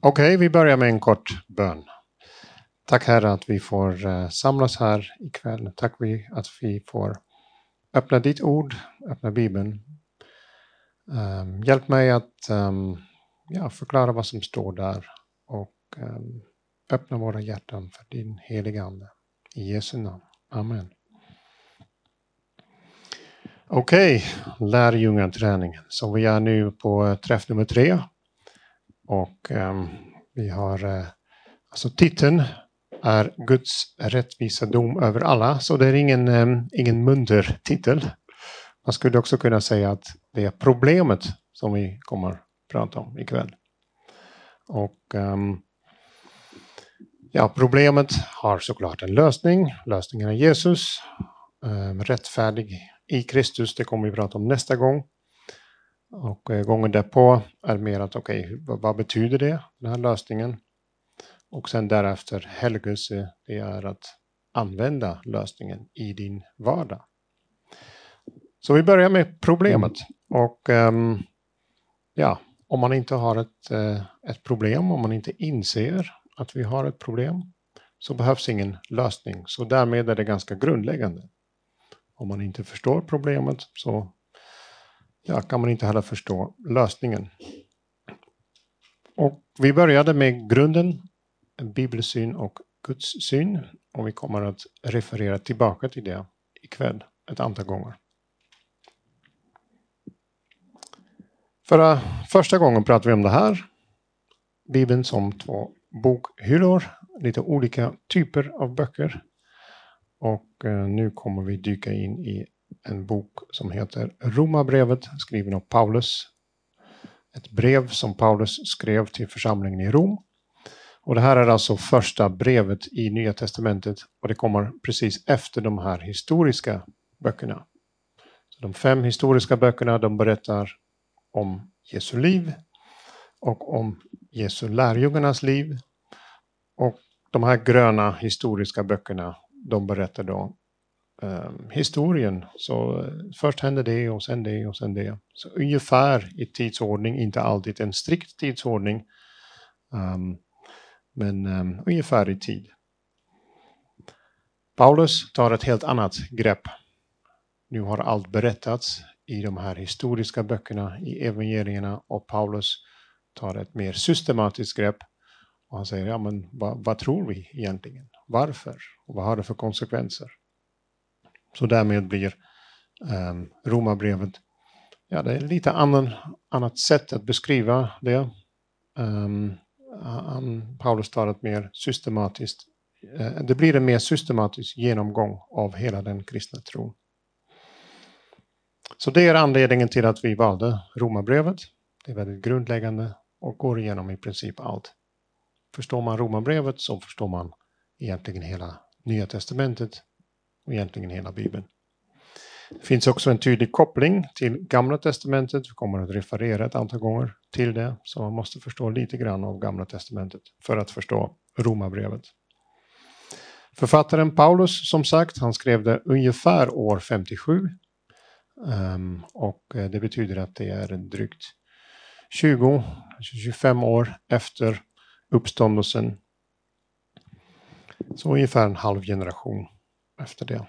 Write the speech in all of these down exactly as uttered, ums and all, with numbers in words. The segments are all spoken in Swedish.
Okej, vi börjar med en kort bön. Tack Herre att vi får uh, samlas här ikväll. Tack vi att vi får öppna ditt ord, öppna Bibeln. Um, hjälp mig att um, ja, förklara vad som står där och um, öppna våra hjärtan för din heliga ande. I Jesu namn. Amen. Okej, lärjungaträningen. Så vi är nu på träff nummer tre. Och um, vi har, uh, alltså titeln är Guds rättvisa dom över alla. Så det är ingen, um, ingen munter titel. Man skulle också kunna säga att det är problemet som vi kommer att prata om ikväll. Och um, ja, problemet har såklart en lösning. Lösningen är Jesus. Um, rättfärdig i Kristus, det kommer vi prata om nästa gång. Och uh, gången därpå är mer att okej, okay, vad, vad betyder det, den här lösningen? Och sen därefter helgelse, det är att använda lösningen i din vardag. Så vi börjar med problemet. Och um, ja, om man inte har ett, uh, ett problem, om man inte inser att vi har ett problem, så behövs ingen lösning. Så därmed är det ganska grundläggande. Om man inte förstår problemet så ja, kan man inte heller förstå lösningen. Och vi började med grunden, bibelsyn och Guds syn. Och vi kommer att referera tillbaka till det ikväll ett antal gånger. För första gången pratade vi om det här. Bibeln som två bokhyllor. Lite olika typer av böcker. Och eh, nu kommer vi dyka in i en bok som heter Romarbrevet, skriven av Paulus. Ett brev som Paulus skrev till församlingen i Rom. Och det här är alltså första brevet i Nya testamentet. Och det kommer precis efter de här historiska böckerna. Så de fem historiska böckerna, de berättar om Jesu liv och om Jesu lärjungarnas liv. Och de här gröna historiska böckerna, de berättar då um, historien. Så uh, först hände det och sen det och sen det. Så ungefär i tidsordning, inte alltid en strikt tidsordning. Um, men um, ungefär i tid. Paulus tar ett helt annat grepp. Nu har allt berättats i de här historiska böckerna, i evangelierna, och Paulus tar ett mer systematiskt grepp. Och han säger, ja men vad, vad tror vi egentligen? Varför? Och vad har det för konsekvenser? Så därmed blir um, Romarbrevet, ja det är lite annan, annat sätt att beskriva det. Um, han, Paulus tar ett mer systematiskt, uh, det blir en mer systematisk genomgång av hela den kristna tron. Så det är anledningen till att vi valde Romarbrevet. Det är väldigt grundläggande och går igenom i princip allt. Förstår man Romarbrevet så förstår man egentligen hela Nya testamentet och egentligen hela Bibeln. Det finns också en tydlig koppling till Gamla testamentet. Vi kommer att referera ett antal gånger till det. Så man måste förstå lite grann av Gamla testamentet för att förstå Romarbrevet. Författaren Paulus, som sagt, han skrev det ungefär år femtiosju. Um, och det betyder att det är drygt tjugo till tjugofem år efter uppståndelsen. Så ungefär en halv generation efter det.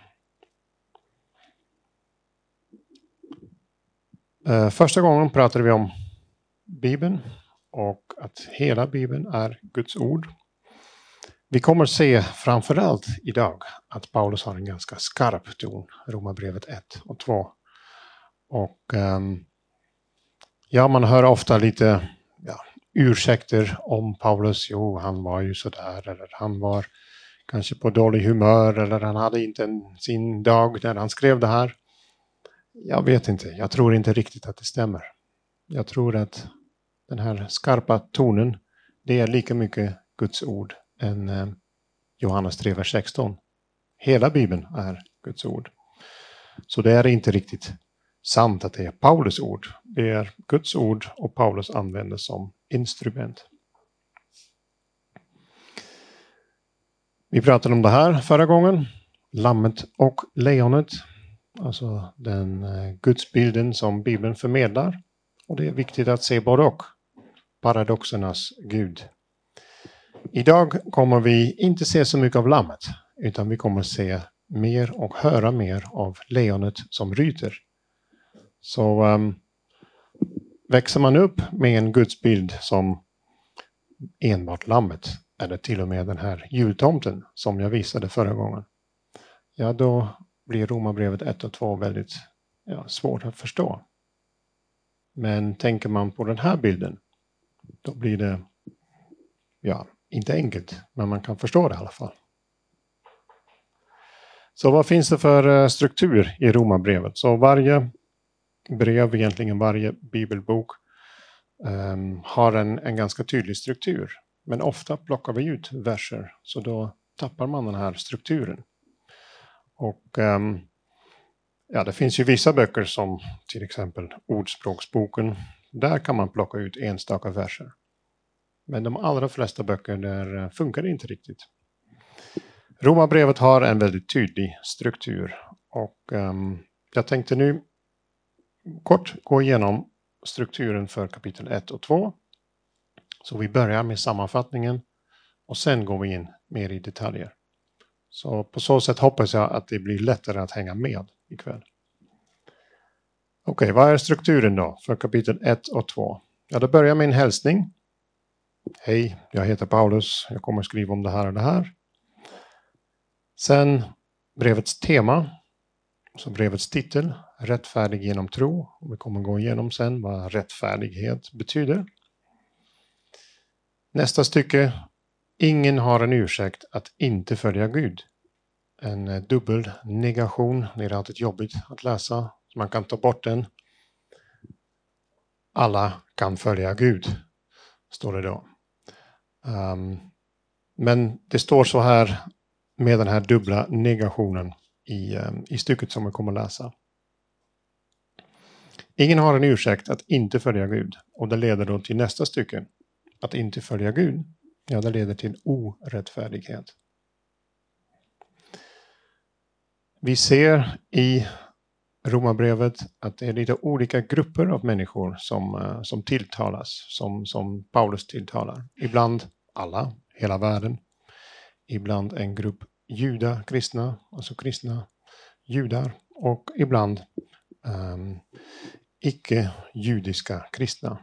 Uh, första gången pratade vi om Bibeln och att hela Bibeln är Guds ord. Vi kommer se framförallt idag att Paulus har en ganska skarp ton, Romarbrevet ett och två. Och um, ja, man hör ofta lite ja, ursäkter om Paulus. Jo, han var ju sådär, eller han var kanske på dålig humör, eller han hade inte en, sin dag när han skrev det här. Jag vet inte, jag tror inte riktigt att det stämmer. Jag tror att den här skarpa tonen, det är lika mycket Guds ord än eh, Johannes tre, vers sexton. Hela Bibeln är Guds ord. Så det är inte riktigt sant att det är Paulus ord. Det är Guds ord och Paulus använder som instrument. Vi pratade om det här förra gången. Lammet och lejonet. Alltså den eh, gudsbilden som Bibeln förmedlar. Och det är viktigt att se både och. Paradoxernas Gud Idag kommer vi inte se så mycket av lammet, utan vi kommer se mer och höra mer av lejonet som ryter. Så um, växer man upp med en gudsbild som enbart lammet, eller till och med den här jultomten som jag visade förra gången, ja, då blir Romarbrevet ett och två väldigt ja, svårt att förstå. Men tänker man på den här bilden, då blir det ja, inte enkelt, men man kan förstå det i alla fall. Så vad finns det för struktur i Romarbrevet? Så varje brev, egentligen varje bibelbok, um, har en, en ganska tydlig struktur. Men ofta plockar vi ut verser, så då tappar man den här strukturen. Och um, ja, det finns ju vissa böcker som till exempel Ordspråksboken. Där kan man plocka ut enstaka verser. Men de allra flesta böcker där funkar det inte riktigt. Romarbrevet har en väldigt tydlig struktur. Och um, jag tänkte nu kort gå igenom strukturen för kapitel ett och två. Så vi börjar med sammanfattningen och sen går vi in mer i detaljer. Så på så sätt hoppas jag att det blir lättare att hänga med ikväll. Okej, vad är strukturen då för kapitel ett och två? Ja, det börjar med en hälsning. Hej, jag heter Paulus. Jag kommer skriva om det här och det här. Sen brevets tema. Så brevets titel. Rättfärdig genom tro. Och vi kommer gå igenom sen vad rättfärdighet betyder. Nästa stycke. Ingen har en ursäkt att inte följa Gud. En dubbel negation. Det är alltid jobbigt att läsa. Så man kan ta bort den. Alla kan följa Gud. Står det då. Um, men det står så här med den här dubbla negationen i, um, i stycket som vi kommer att läsa. Ingen har en ursäkt att inte följa Gud. Och det leder då till nästa stycke. Att inte följa Gud. Ja, det leder till orättfärdighet. Vi ser i Romarbrevet att det är lite olika grupper av människor som, uh, som tilltalas. Som, som Paulus tilltalar. Ibland alla, hela världen. Ibland en grupp juda, kristna, alltså kristna judar. Och ibland um, icke-judiska kristna.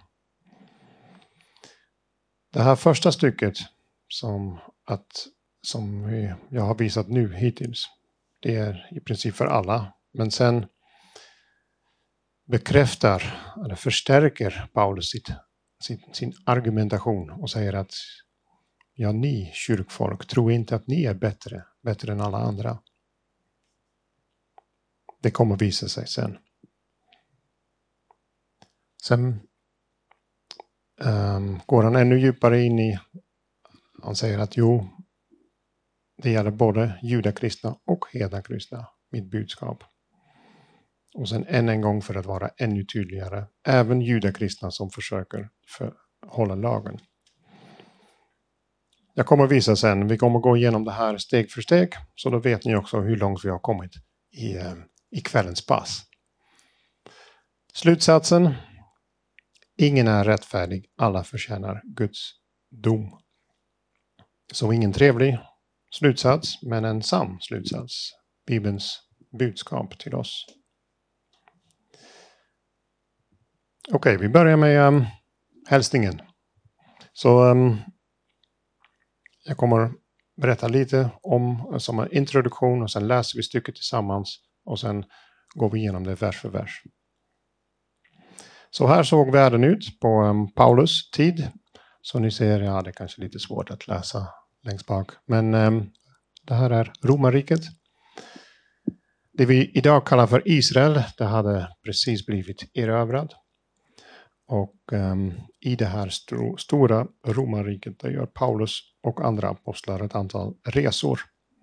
Det här första stycket som, att, som vi, jag har visat nu hittills. Det är i princip för alla. Men sen bekräftar eller förstärker Paulus sitt, sin, sin argumentation och säger att ja, ni kyrkfolk tror inte att ni är bättre, bättre än alla andra. Det kommer visa sig sen. Sen um, går han ännu djupare in i, han säger att jo, det gäller både judakristna och hednakristna, mitt budskap. Och sen än en gång för att vara ännu tydligare, även judakristna som försöker för, hålla lagen. Jag kommer att visa sen, vi kommer att gå igenom det här steg för steg, så då vet ni också hur långt vi har kommit i, i kvällens pass. Slutsatsen, ingen är rättfärdig, alla förtjänar Guds dom. Så ingen trevlig slutsats, men en sann slutsats, Bibelns budskap till oss. Okej, okay, vi börjar med um, hälsningen. Så um, jag kommer berätta lite om som en introduktion och sen läser vi stycket tillsammans och sen går vi igenom det vers för vers. Så här såg världen ut på um, Paulus tid. Så ni ser, ja, det är kanske lite svårt att läsa längst bak. Men um, det här är Romarriket. Det vi idag kallar för Israel, det hade precis blivit erövrad. Och um, i det här st- stora romarriket där gör Paulus och andra apostlar ett antal resor.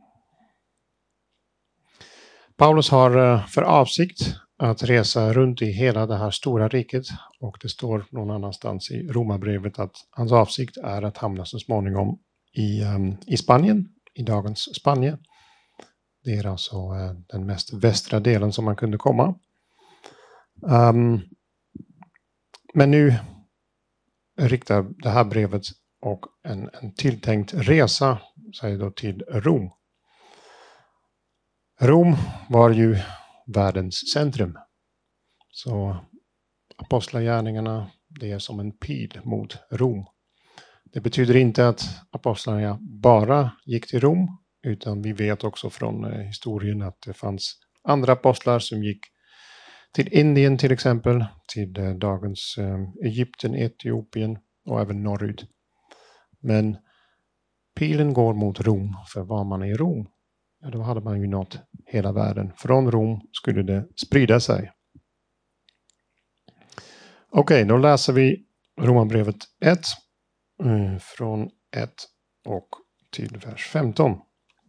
Paulus har uh, för avsikt att resa runt i hela det här stora riket. Och det står någon annanstans i Romarbrevet att hans avsikt är att hamna så småningom i, um, i Spanien, i dagens Spanien. Det är alltså uh, den mest västra delen som man kunde komma. Um, Men nu riktar det här brevet och en, en tilltänkt resa säger då till Rom. Rom var ju världens centrum. Så apostlagärningarna, det är som en pil mot Rom. Det betyder inte att apostlarna bara gick till Rom, utan vi vet också från eh, historien att det fanns andra apostlar som gick till Indien till exempel, till eh, dagens eh, Egypten, Etiopien och även norrut. Men pilen går mot Rom, för var man i Rom, ja, då hade man ju nått hela världen. Från Rom skulle det sprida sig. Okej, då läser vi Romarbrevet ett, mm, från ett och till vers femton.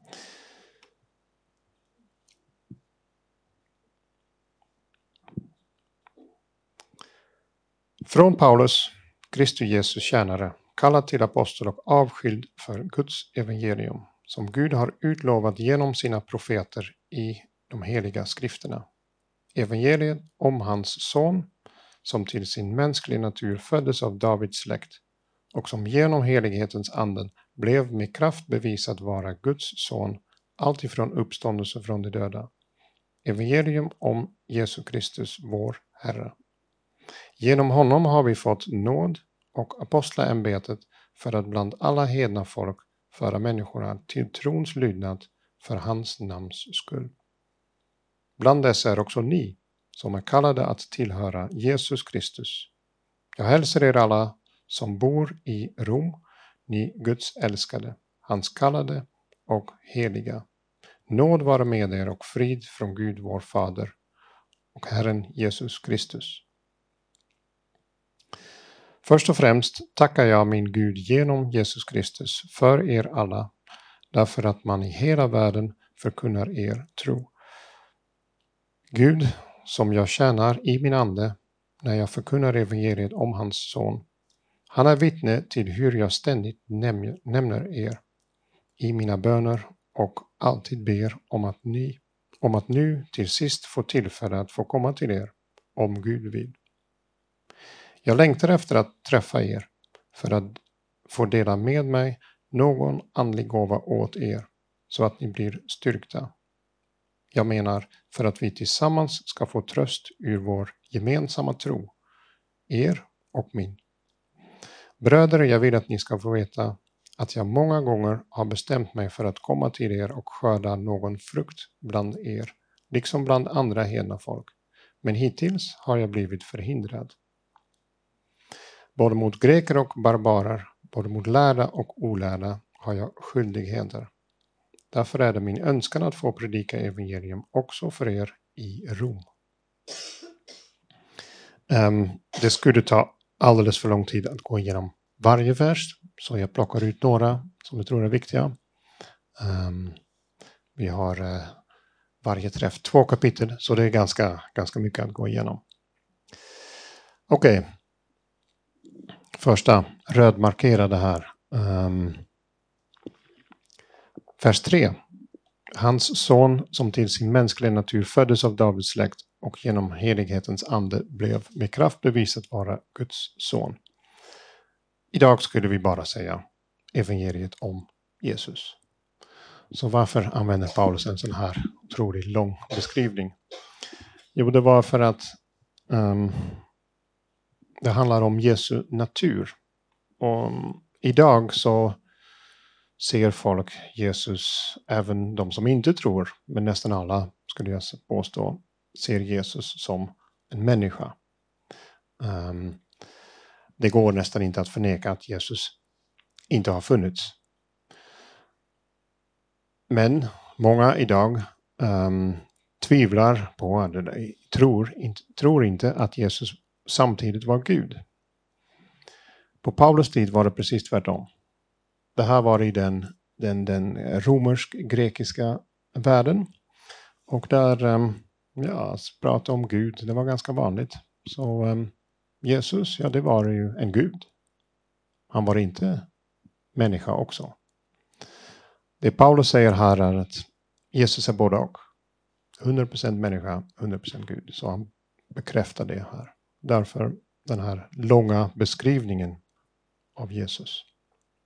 Från Paulus, Kristus Jesus tjänare, kallad till apostel och avskild för Guds evangelium, som Gud har utlovat genom sina profeter i de heliga skrifterna. Evangeliet om hans son, som till sin mänskliga natur föddes av Davids släkt och som genom helighetens anden blev med kraft bevisat vara Guds son, alltifrån uppståndelse från de döda. Evangelium om Jesus Kristus, vår Herre. Genom honom har vi fått nåd och apostlaämbetet för att bland alla hedna folk föra människorna till trons lydnad för hans namns skull. Bland dessa är också ni, som är kallade att tillhöra Jesus Kristus. Jag hälsar er alla som bor i Rom, ni Guds älskade, hans kallade och heliga. Nåd vara med er och frid från Gud vår Fader och Herren Jesus Kristus. Först och främst tackar jag min Gud genom Jesus Kristus för er alla, därför att man i hela världen förkunnar er tro. Gud, som jag tjänar i min ande när jag förkunnar evangeliet om hans son, han är vittne till hur jag ständigt näm- nämner er i mina böner och alltid ber om att ni, om att nu till sist få tillfälle att få komma till er, om Gud vill. Jag längtar efter att träffa er för att få dela med mig någon andlig gåva åt er så att ni blir styrkta. Jag menar för att vi tillsammans ska få tröst ur vår gemensamma tro, er och min. Bröder, jag vill att ni ska få veta att jag många gånger har bestämt mig för att komma till er och skörda någon frukt bland er, liksom bland andra hedna folk. Men hittills har jag blivit förhindrad. Både mot greker och barbarer, både mot lärda och olärda har jag skyldigheter. Därför är det min önskan att få predika evangelium också för er i Rom. Um, det skulle ta alldeles för lång tid att gå igenom varje vers, så jag plockar ut några som jag tror är viktiga. Um, vi har uh, varje träff två kapitel, så det är ganska, ganska mycket att gå igenom. Okej. Okay. Första, rödmarkerade här. Um, vers tre. Hans son som till sin mänskliga natur föddes av Davids släkt och genom helighetens ande blev med kraft bevisat vara Guds son. Idag skulle vi bara säga evangeliet om Jesus. Så varför använder Paulus en sån här otroligt lång beskrivning? Jo, det var för att um, det handlar om Jesu natur. Och idag så ser folk Jesus, även de som inte tror, men nästan alla skulle jag påstå, ser Jesus som en människa. Um, det går nästan inte att förneka att Jesus inte har funnits. Men många idag um, tvivlar på, eller tror inte, tror inte att Jesus samtidigt var Gud. På Paulus tid var det precis tvärtom. Det här var i den, den, den romersk-grekiska världen. Och där, um, ja, prata om Gud, det var ganska vanligt. Så um, Jesus, ja, det var ju en Gud. Han var inte människa också. Det Paulus säger här är att Jesus är både och. hundra procent människa, hundra procent Gud. Så han bekräftar det här. Därför den här långa beskrivningen av Jesus.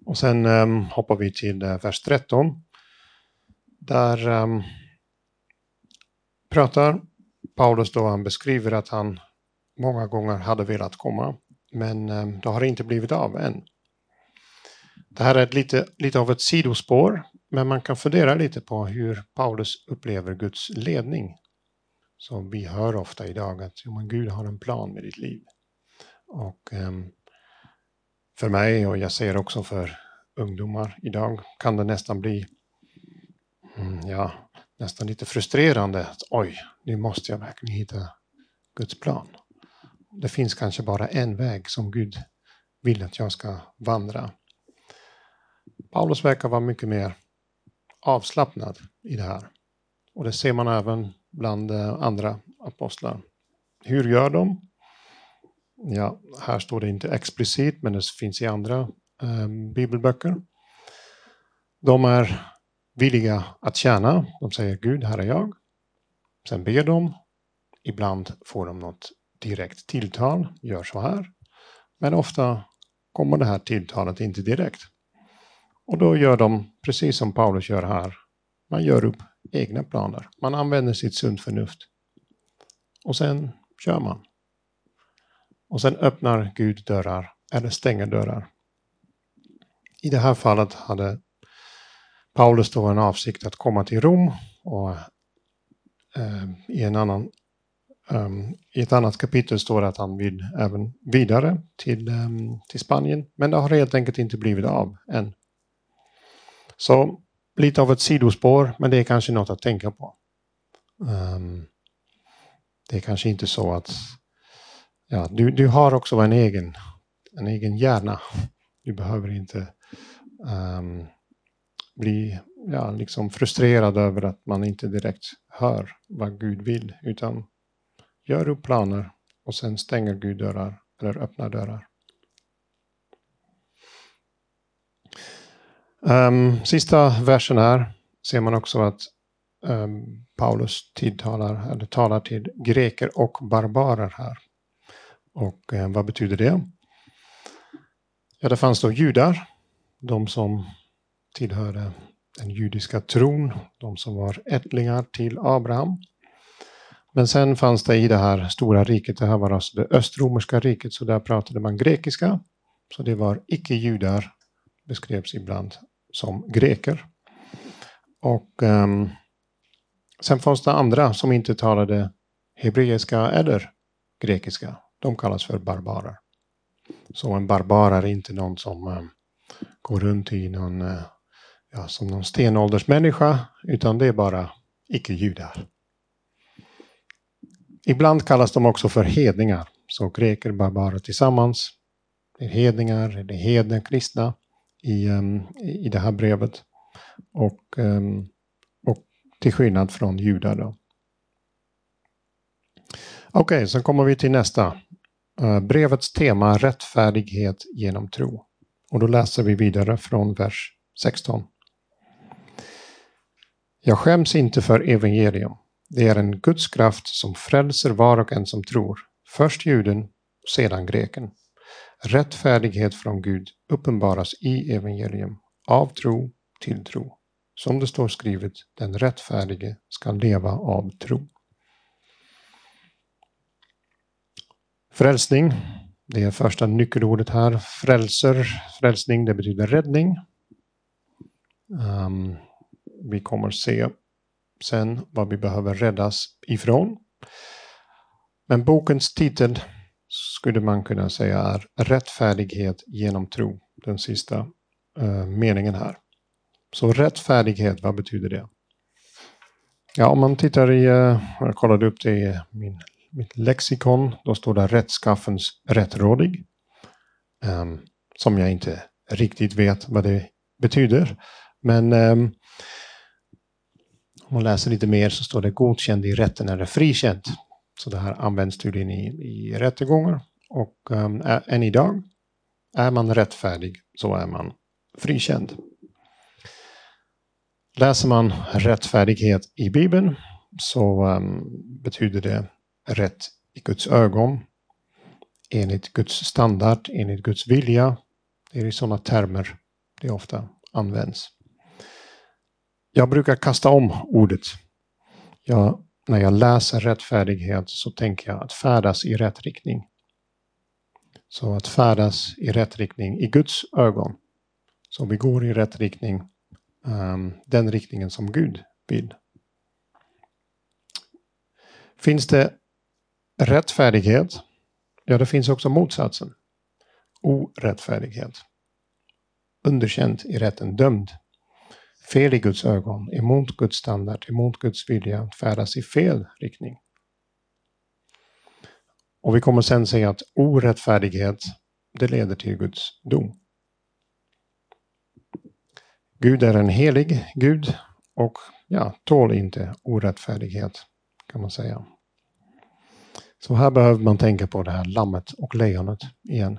Och sen um, hoppar vi till uh, vers tretton. Där um, pratar Paulus då, han beskriver att han många gånger hade velat komma. Men um, det har inte blivit av än. Det här är ett lite, lite av ett sidospår. Men man kan fundera lite på hur Paulus upplever Guds ledning. Så vi hör ofta idag att jo, men Gud har en plan med ditt liv. Och um, för mig, och jag ser också för ungdomar idag, kan det nästan bli mm, ja, nästan lite frustrerande. Att, oj, nu måste jag verkligen hitta Guds plan. Det finns kanske bara en väg som Gud vill att jag ska vandra. Paulus verkar vara mycket mer avslappnad i det här. Och det ser man även bland andra apostlar. Hur gör de? Ja, här står det inte explicit, men det finns i andra eh, bibelböcker. De är villiga att tjäna. De säger Gud, här är jag. Sen ber de. Ibland får de något direkt tilltal. Gör så här. Men ofta kommer det här tilltalet inte direkt. Och då gör de precis som Paulus gör här. Man gör upp egna planer. Man använder sitt sunt förnuft. Och sen kör man. Och sen öppnar Gud dörrar eller stänger dörrar. I det här fallet hade Paulus då en avsikt att komma till Rom. Och eh, i, en annan, um, i ett annat kapitel står det att han vill även vidare till, um, till Spanien. Men det har helt enkelt inte blivit av än. Så lite av ett sidospår, men det är kanske något att tänka på. Um, det är kanske inte så att ja, du, du har också en egen, en egen hjärna. Du behöver inte um, bli ja, liksom frustrerad över att man inte direkt hör vad Gud vill. Utan gör upp planer och sen stänger Gud dörrar eller öppnar dörrar. Um, sista versen här ser man också att um, Paulus tilltalar, eller talar till greker och barbarer här. Och eh, vad betyder det? Ja, det fanns då judar, de som tillhörde den judiska tron, de som var ättlingar till Abraham. Men sen fanns det i det här stora riket, det här var alltså det östromerska riket, så där pratade man grekiska. Så det var icke-judar, beskrevs ibland som greker. Och um, sen fanns det andra som inte talade hebreiska eller grekiska. De kallas för barbarer. Så en barbar är inte någon som um, går runt i någon, uh, ja, som någon stenåldersmänniska, utan det är bara icke-judar. Ibland kallas de också för hedningar. Så greker och barbarer tillsammans. Det är hedningar, det är hedna kristna i, um, i det här brevet. Och, um, och till skillnad från judar då. Okej, okay, så kommer vi till nästa. Uh, brevets tema rättfärdighet genom tro. Och då läser vi vidare från vers sexton. Jag skäms inte för evangelium. Det är en Guds kraft som frälser var och en som tror. Först juden, sedan greken. Rättfärdighet från Gud uppenbaras i evangelium. Av tro till tro. Som det står skrivet, den rättfärdige ska leva av tro. Frälsning, det är första nyckelordet här. Frälser, frälsning, det betyder räddning. Um, vi kommer se sen vad vi behöver räddas ifrån. Men bokens titel skulle man kunna säga är rättfärdighet genom tro. Den sista uh, meningen här. Så rättfärdighet, vad betyder det? Ja, om man tittar i, uh, jag kollade upp det i min, mitt lexikon, då står det rättskaffens rättrådig. Um, som jag inte riktigt vet vad det betyder. Men um, om man läser lite mer så står det godkänd i rätten eller frikänd. Så det här används tydligen i, i rättegångar. Och um, ä, än idag, är man rättfärdig så är man frikänd. Läser man rättfärdighet i Bibeln så um, betyder det rätt i Guds ögon. Enligt Guds standard, enligt Guds vilja. Det är i sådana termer det ofta används. Jag brukar kasta om ordet. Jag, när jag läser rättfärdighet så tänker jag att färdas i rätt riktning. Så att färdas i rätt riktning i Guds ögon. Så vi går i rätt riktning, um, den riktningen som Gud vill. Finns det rättfärdighet? Ja, det finns också motsatsen. Orättfärdighet. Underkänd i rätten, dömd. Fel i Guds ögon, emot Guds standard, emot Guds vilja, färdas i fel riktning. Och vi kommer sen säga att orättfärdighet, det leder till Guds dom. Gud är en helig Gud och ja, tål inte orättfärdighet, kan man säga. Så här behöver man tänka på det här lammet och lejonet igen.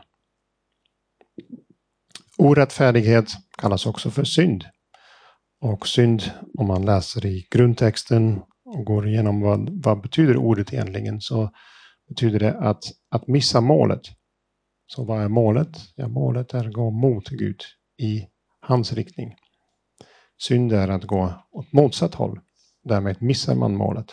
Orättfärdighet kallas också för synd. Och synd, om man läser i grundtexten och går igenom vad, vad betyder ordet egentligen, så betyder det att, att missa målet. Så vad är målet? Ja, målet är att gå mot Gud i hans riktning. Synd är att gå åt motsatt håll. Därmed missar man målet.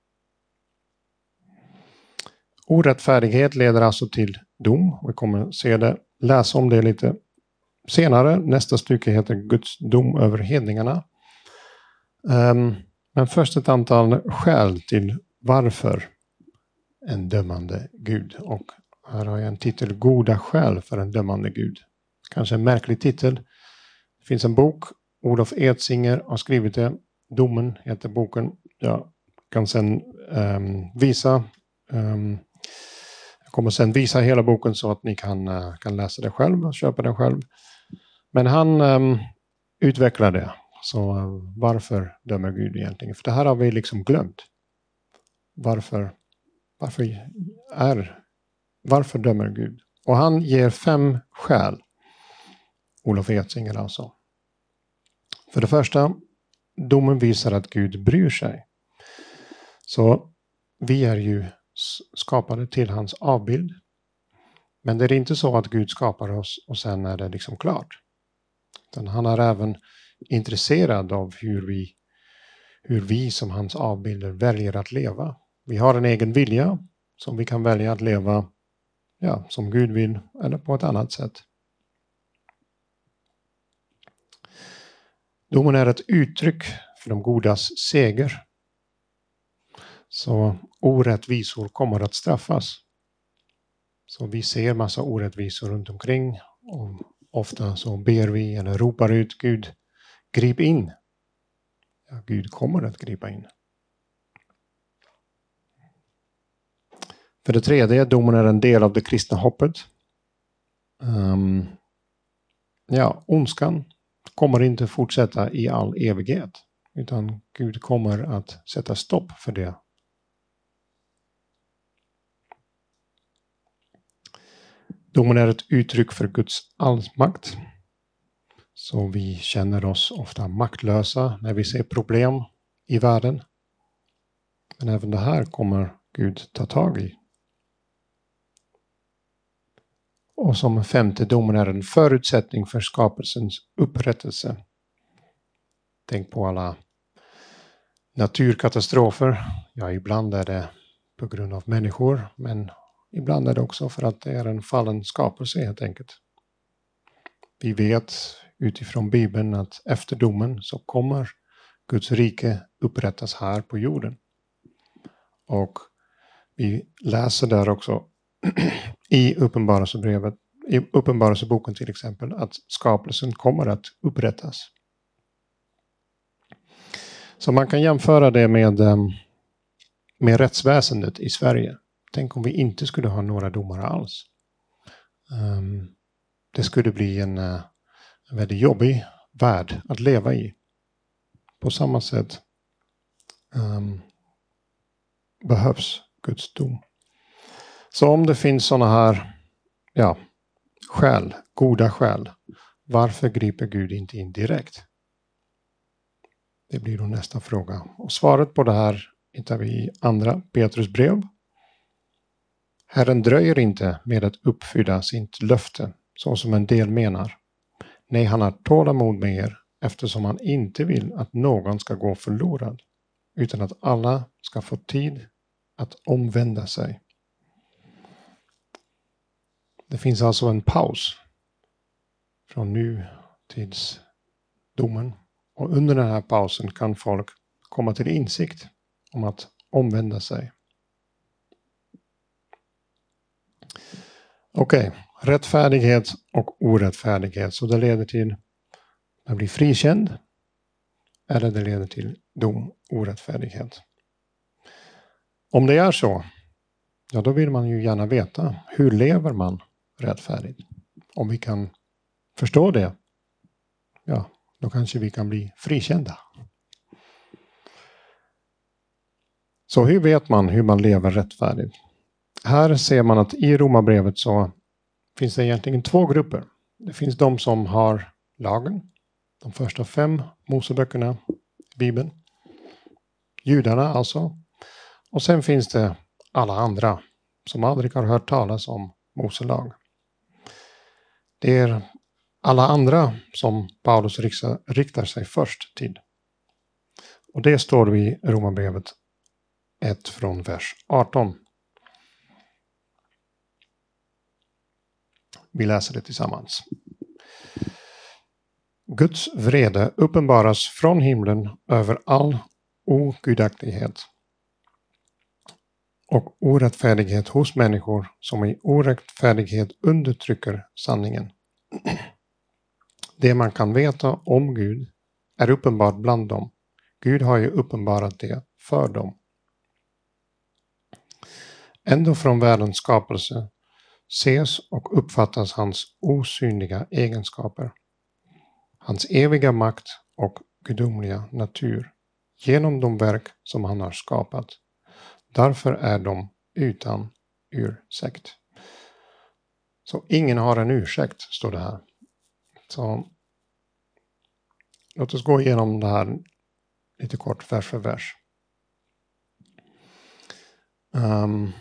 Orättfärdighet leder alltså till dom. Vi kommer se det, läsa om det lite senare. Nästa stycke heter Guds dom över hedningarna. Um, men först ett antal skäl till varför en dömande Gud. Och här har jag en titel, Goda skäl för en dömande Gud. Kanske en märklig titel. Det finns en bok, Olof Edsinger har skrivit det. Domen heter boken. Jag kan sen um, visa um, jag kommer sen visa hela boken så att ni kan, uh, kan läsa det själv och köpa den själv. Men han um, utvecklar det. Så uh, varför dömer Gud egentligen? För det här har vi liksom glömt. Varför, varför, är, varför dömer Gud? Och han ger fem skäl. Olof Edsinger alltså. För det första, domen visar att Gud bryr sig. Så vi är ju skapade till hans avbild. Men det är inte så att Gud skapar oss och sen är det liksom klart. Utan han är även intresserad av hur vi, hur vi som hans avbilder väljer att leva. Vi har en egen vilja som vi kan välja att leva, ja, som Gud vill eller på ett annat sätt. Domen är ett uttryck för de godas seger. Så orättvisor kommer att straffas. Så vi ser massa orättvisor runt omkring. Och ofta så ber vi eller ropar ut Gud, grip in. Ja, Gud kommer att gripa in. För det tredje, domen är en del av det kristna hoppet. Um, ja, ondskan kommer inte fortsätta i all evighet. Utan Gud kommer att sätta stopp för det. Domen är ett uttryck för Guds allmakt. Så vi känner oss ofta maktlösa när vi ser problem i världen. Men även det här kommer Gud ta tag i. Och som femte, domen är en förutsättning för skapelsens upprättelse. Tänk på alla naturkatastrofer. Ja, ibland är det på grund av människor, men ibland är det också för att det är en fallen skapelse helt enkelt. Vi vet utifrån Bibeln att efter domen så kommer Guds rike upprättas här på jorden. Och vi läser där också i Uppenbarelsebrevet, i Uppenbarelseboken till exempel, att skapelsen kommer att upprättas. Så man kan jämföra det med, med rättsväsendet i Sverige. Tänk om vi inte skulle ha några domare alls. Um, det skulle bli en, uh, en väldigt jobbig värld att leva i. På samma sätt um, behövs Guds dom. Så om det finns sådana här ja, skäl, goda skäl, varför griper Gud inte in direkt? Det blir då nästa fråga. Och svaret på det här hittar vi i andra Petrus brev. Herren dröjer inte med att uppfylla sitt löfte, så som en del menar. Nej, han har tålamod med er eftersom han inte vill att någon ska gå förlorad, utan att alla ska få tid att omvända sig. Det finns alltså en paus från nu tills domen. Och under den här pausen kan folk komma till insikt om att omvända sig. Okej, okay. Rättfärdighet och orättfärdighet. Så det leder till att bli frikänd. Eller det leder till dom, orättfärdighet. Om det är så, ja då vill man ju gärna veta hur lever man rättfärdigt. Om vi kan förstå det, ja då kanske vi kan bli frikända. Så hur vet man hur man lever rättfärdigt? Här ser man att i Romarbrevet så finns det egentligen två grupper. Det finns de som har lagen, de första fem Moseböckerna i Bibeln. Judarna alltså. Och sen finns det alla andra som aldrig har hört talas om Moselag. Det är alla andra som Paulus riktar sig först till. Och det står i Romarbrevet ett från vers arton. Vi läser det tillsammans. Guds vrede uppenbaras från himlen över all ogudaktighet och orättfärdighet hos människor som i orättfärdighet undertrycker sanningen. Det man kan veta om Gud är uppenbart bland dem. Gud har ju uppenbarat det för dem. Ändå från världens skapelse ses och uppfattas hans osynliga egenskaper, hans eviga makt och gudomliga natur genom de verk som han har skapat. Därför är de utan ursäkt. Så ingen har en ursäkt, står det här. Så låt oss gå igenom det här lite kort vers för vers. Um,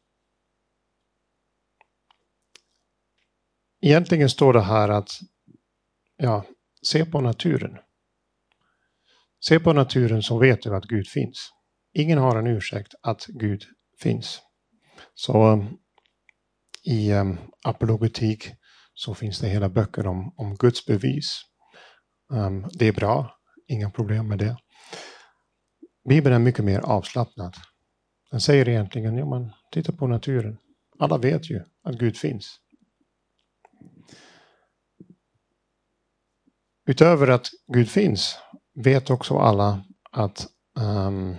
egentligen står det här att ja, se på naturen. Se på naturen så vet du att Gud finns. Ingen har en ursäkt att Gud finns. Så um, i um, apologetik så finns det hela böcker om, om Guds bevis. Um, det är bra, inga problem med det. Bibeln är mycket mer avslappnad. Den säger egentligen, ja man titta på naturen. Alla vet ju att Gud finns. Utöver att Gud finns vet också alla att um,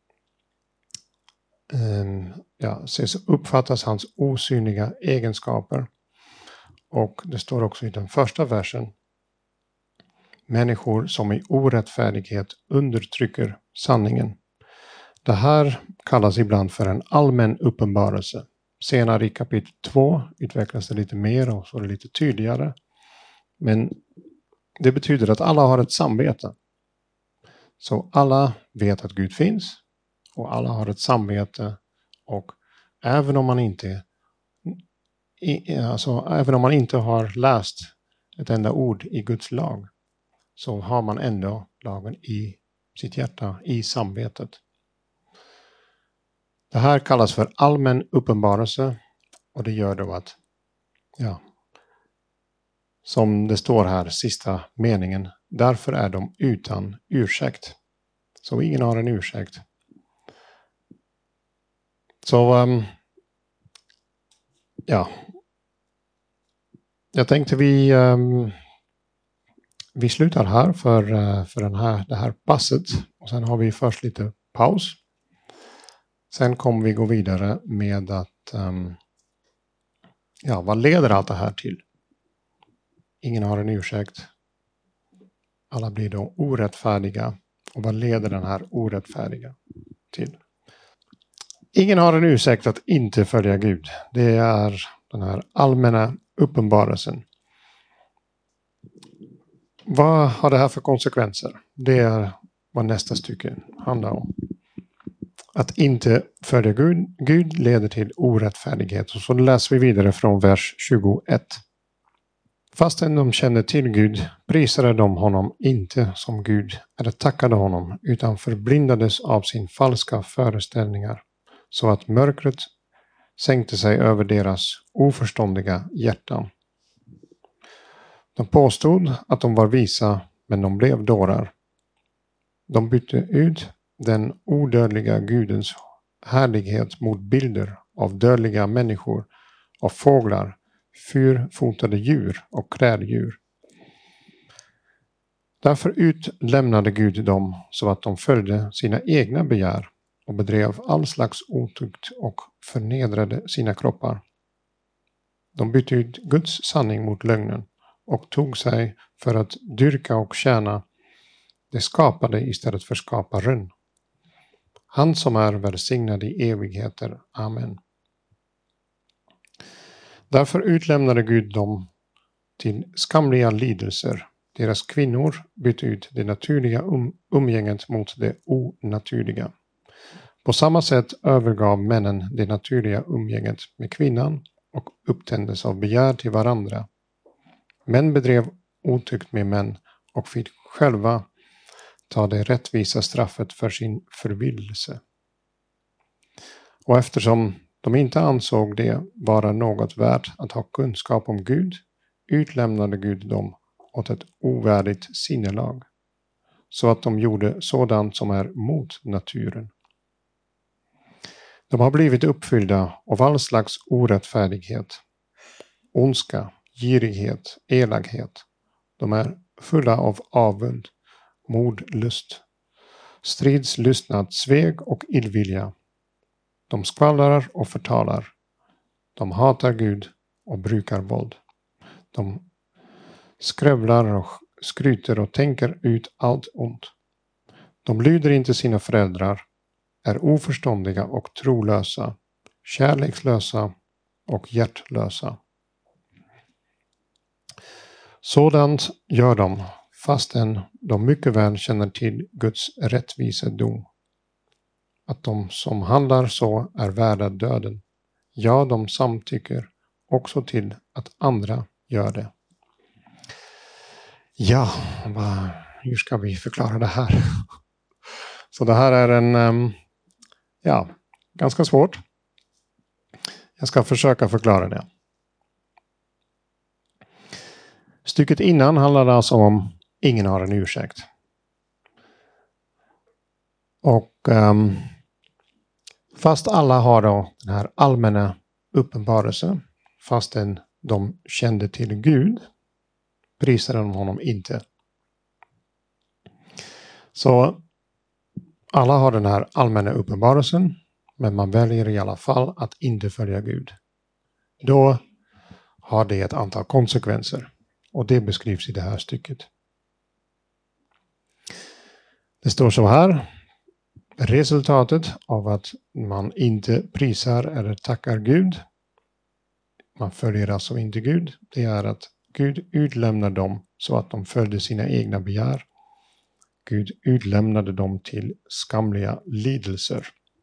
um, ja, uppfattas hans osynliga egenskaper. Och det står också i den första versen. Människor som i orättfärdighet undertrycker sanningen. Det här kallas ibland för en allmän uppenbarelse. Senare i kapitel två utvecklas det lite mer och så är det lite tydligare. Men det betyder att alla har ett samvete. Så alla vet att Gud finns och alla har ett samvete. Och även om man inte, alltså, även om man inte har läst ett enda ord i Guds lag så har man ändå lagen i sitt hjärta, i samvetet. Det här kallas för allmän uppenbarelse och det gör då att, ja, som det står här, sista meningen, därför är de utan ursäkt. Så ingen har en ursäkt. Så, um, ja. Jag tänkte vi, um, vi slutar här för, uh, för den här, det här passet. Och sen har vi först lite paus. Sen kommer vi gå vidare med att, um, ja, vad leder allt det här till? Ingen har en ursäkt. Alla blir då orättfärdiga. Och vad leder den här orättfärdiga till? Ingen har en ursäkt att inte följa Gud. Det är den här allmänna uppenbarelsen. Vad har det här för konsekvenser? Det är vad nästa stycke handlar om. Att inte följa Gud, Gud leder till orättfärdighet. Och så läser vi vidare från vers tjugoett. Fastän de kände till Gud prisade de honom inte som Gud eller tackade honom utan förblindades av sin falska föreställningar så att mörkret sänkte sig över deras oförståndiga hjärtan. De påstod att de var visa, men de blev dårar. De bytte ut den odödliga Gudens härlighet mot bilder av dödliga människor, av fåglar, fyrfotade djur och kräldjur. Därför utlämnade Gud dem så att de följde sina egna begär och bedrev all slags otukt och förnedrade sina kroppar. De bytte ut Guds sanning mot lögnen och tog sig för att dyrka och tjäna det skapade istället för skaparen. Han som är välsignad i evigheter. Amen. Därför utlämnade Gud dem till skamliga lidelser. Deras kvinnor bytte ut det naturliga um- umgänget mot det onaturliga. På samma sätt övergav männen det naturliga umgänget med kvinnan och upptändes av begär till varandra. Män bedrev otykt med män och fick själva ta det rättvisa straffet för sin förvillelse. Och eftersom de inte ansåg det vara något värt att ha kunskap om Gud, utlämnade Gud dem åt ett ovärdigt sinnelag, så att de gjorde sådant som är mot naturen. De har blivit uppfyllda av all slags orättfärdighet, ondska, girighet, elakhet. De är fulla av avund, mordlust, stridslystnad, sveg och illvilja. De skvallrar och förtalar. De hatar Gud och brukar våld. De skrävlar och skryter och tänker ut allt ont. De lyder inte sina föräldrar, är oförståndiga och trolösa, kärlekslösa och hjärtlösa. Sådant gör de, fastän de mycket väl känner till Guds rättvisedom. Att de som handlar så är värda döden. Ja, de samtycker också till att andra gör det. Ja, vad, hur ska vi förklara det här? Så det här är en, um, ja, ganska svårt. Jag ska försöka förklara det. Stycket innan handlade alltså om ingen har en ursäkt. Och um, fast alla har då den här allmänna uppenbarelsen, fastän de kände till Gud, prisade de honom inte. Så alla har den här allmänna uppenbarelsen, men man väljer i alla fall att inte följa Gud. Då har det ett antal konsekvenser, och det beskrivs i det här stycket. Det står så här: resultatet av att man inte prisar eller tackar Gud, man följer alltså inte Gud, det är att Gud utlämnar dem så att de följde sina egna begär. Gud utlämnade dem till skamliga lidelser.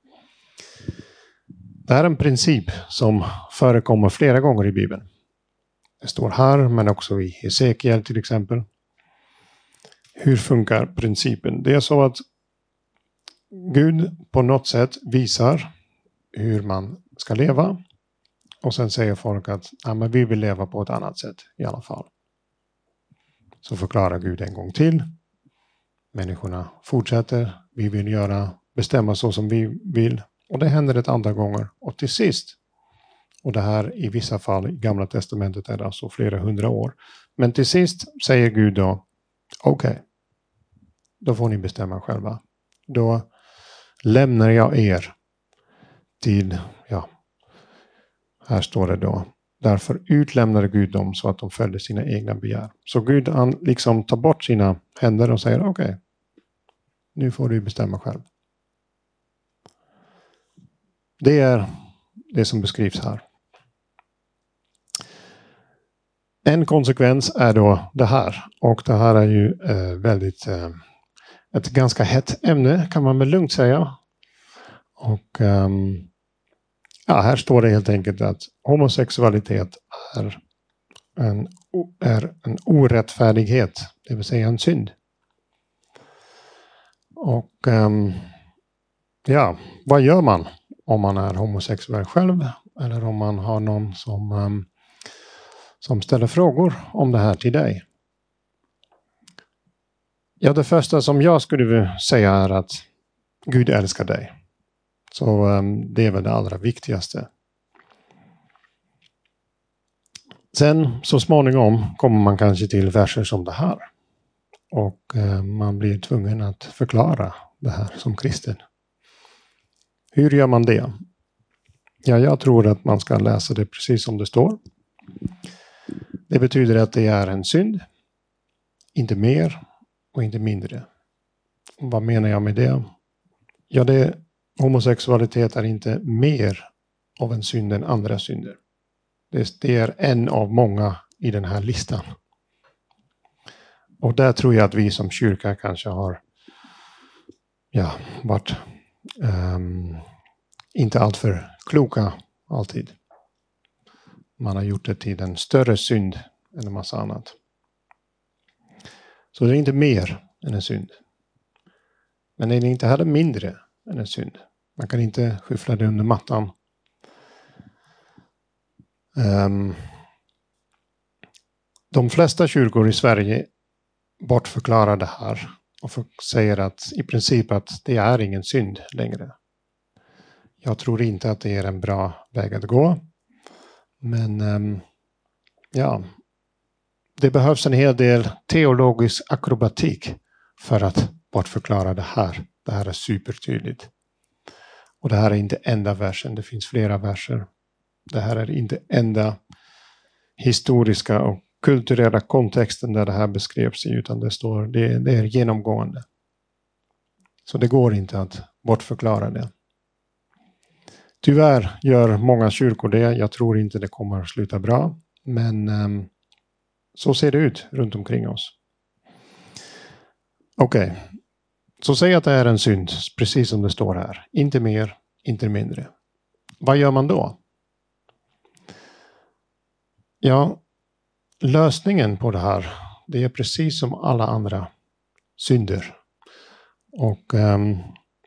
Det här är en princip som förekommer flera gånger i Bibeln. Det står här, men också i Hesekiel till exempel. Hur funkar principen? Det är så att Gud på något sätt visar hur man ska leva. Och sen säger folk att ja, men vi vill leva på ett annat sätt i alla fall. Så förklarar Gud en gång till. Människorna fortsätter. Vi vill göra, bestämma så som vi vill. Och det händer ett antal gånger. Och till sist, och det här i vissa fall i Gamla testamentet är det alltså flera hundra år. Men till sist säger Gud då, okej, okay, då får ni bestämma själva. Då lämnar jag er till, ja, här står det då, därför utlämnade Gud dem så att de följde sina egna begär. Så Gud han liksom tar bort sina händer och säger okej, okay, nu får du bestämma själv. Det är det som beskrivs här. En konsekvens är då det här. Och det här är ju eh, väldigt eh, ett ganska hett ämne kan man väl lugnt säga. Och um, ja, här står det helt enkelt att homosexualitet är en, är en orättfärdighet, det vill säga en synd. Och um, ja, vad gör man om man är homosexuell själv eller om man har någon som, um, som ställer frågor om det här till dig? Ja, det första som jag skulle vilja säga är att Gud älskar dig. Så um, det är väl det allra viktigaste. Sen så småningom kommer man kanske till verser som det här. Och uh, man blir tvungen att förklara det här som kristen. Hur gör man det? Ja, jag tror att man ska läsa det precis som det står. Det betyder att det är en synd. Inte mer och inte mindre. Vad menar jag med det? Ja, det, homosexualitet är inte mer av en synd än andra synder. Det, det är en av många i den här listan. Och där tror jag att vi som kyrka kanske har ja, varit um, inte alltför kloka alltid. Man har gjort det till en större synd än en massa annat. Så det är inte mer än en synd. Men det är inte heller mindre än en synd. Man kan inte skyffla det under mattan. Um, de flesta kyrkor i Sverige bortförklarar det här och säger att i princip att det är ingen synd längre. Jag tror inte att det är en bra väg att gå. Men um, ja, det behövs en hel del teologisk akrobatik för att bortförklara det här. Det här är supertydligt. Och det här är inte enda versen, det finns flera verser. Det här är inte enda historiska och kulturella kontexten där det här beskrevs i, utan det står, det, det är genomgående. Så det går inte att bortförklara det. Tyvärr gör många kyrkor det. Jag tror inte det kommer att sluta bra. Men um, så ser det ut runt omkring oss. Okej. Okay. Så säg att det är en synd, precis som det står här. Inte mer, inte mindre. Vad gör man då? Ja, lösningen på det här, det är precis som alla andra synder. Och um,